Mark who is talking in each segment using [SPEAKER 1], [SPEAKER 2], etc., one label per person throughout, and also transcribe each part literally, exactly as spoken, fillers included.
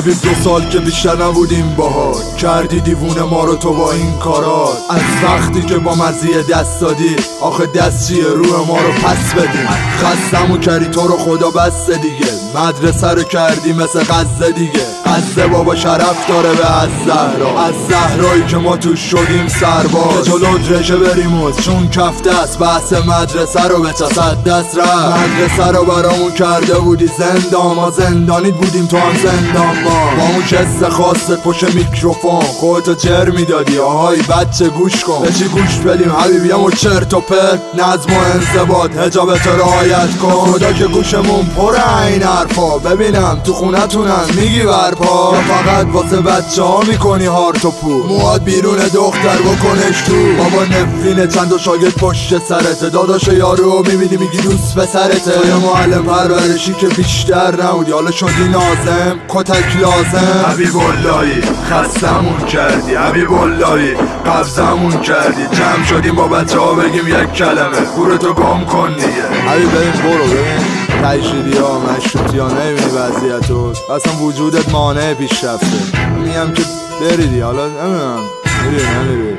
[SPEAKER 1] حبیب دو سال که بیشتر نبودیم باهات، کردی دیوونه ما رو تو با این کارات. از وقتی که با مزیه دست دادی، آخه دست چیه روح ما رو پس بدیم. خستمون کردی تو رو خدا بس دیگه، مدرسه رو کردی مثل غزه دیگه. غزه بابا شرف داره به از زهرا، از زهرایی که ما توش شدیم سرباز. که جلوت رشه بریم و چون کف دست بحث مدرسه رو به صد دست رفت. مدرسه رو برامون کرده بودی زندان، ما زندانیت بودیم تو هم زندان. ما با اون شست خاصت پشت میکروفون خودتو جر میدادی. آهای بچه گوش کن، به چی گوش بدیم حبیبی؟ و چرت و پرت، نظم و انضباط، حجابت رو رعایت کن. خدا که گوشمون پر این حرفا، ببینم تو خونتونم میگی برپا، یا فقط واسه بچه ها میکنی هارت و پو؟ مواد بیرون دختر بکنش تو. بابا نفرینه چند و شاگرد پشت سرته، داداش یارو میبینی میگی دوست به سرته. تو یه معلم پرورشی که بیشتر نبودی، حالا شدی نازم کتک لازم. حبیب اللهی خستمون کردی، حبیب اللهی قبضمون کردی. جمع شدیم با بچه ها بگیم یک کلمه، گورتو گم کن دیگه. حبیب ببین برو، ببین تجریدی ها مشروطی ها نمیبینی وضعیتو، اصلا وجودت مانع پیشرفته. میگم که بریدی، حالا نمیدونم میری نمیری.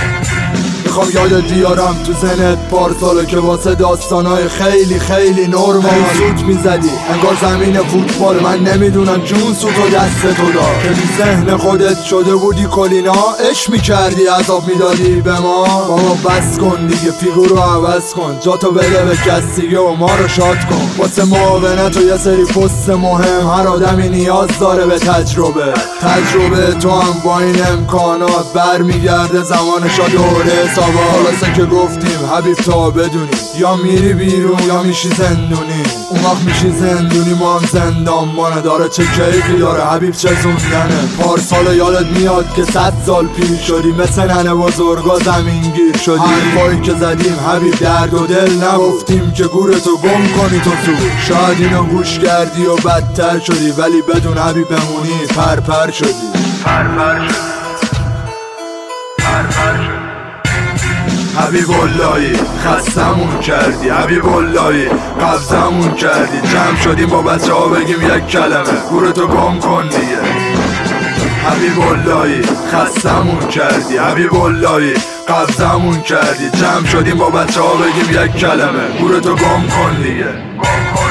[SPEAKER 1] میخوام یادت بیارم تو ذهنت پارساله که واسه داستانای خیلی خیلی نرمال سوت میزدی انگار زمین فوتبال. من نمیدونم که اون سوتو دست تو داد، که تو ذهن خودت شده بودی کلینا، عشق میکردی عذاب میدادی به ما. بابا بس کن دیگه، فیگور رو عوض کن، جاتو بده به کس دیگه و ما رو شاد کن. واسه معاونت و یه سری پست مهم، هر آدمی نیاز داره به تجربه. تجربه تو هم با این امکانات برمیگرده زمانشا دوره سابا. خلاصه که گفتیم حبیب تا بدونی، یا میری بیرون یا میشی زندونی. اون وقت میشی زندونی، ما هم زندان. ما نداره چه کیفی داره حبیب چه زوندنه. پارسال یادت میاد که صد سال پیر شدی، مثل ننه بزرگا زمین گیر شدی. حرفایی که زدیم حبیب درد و دل نگفتیم که گورتو گم کنی تو تو. شاید اینو گوش کردی و بدتر شدی، ولی بدون حبیب بمونی پرپر شدی. پرپر شدی پرپر شدی. حبیب اللهی خستمون کردی، حبیب اللهی قبضمون کردی. جمع شدیم با بچه ها بگیم یک کلمه، گورتو گم کن دیگه. حبیب اللهی خستمون کردی، حبیب اللهی قبضمون کردی. جمع شدیم با بچه ها بگیم یک کلمه، گورتو گم کن دیگه.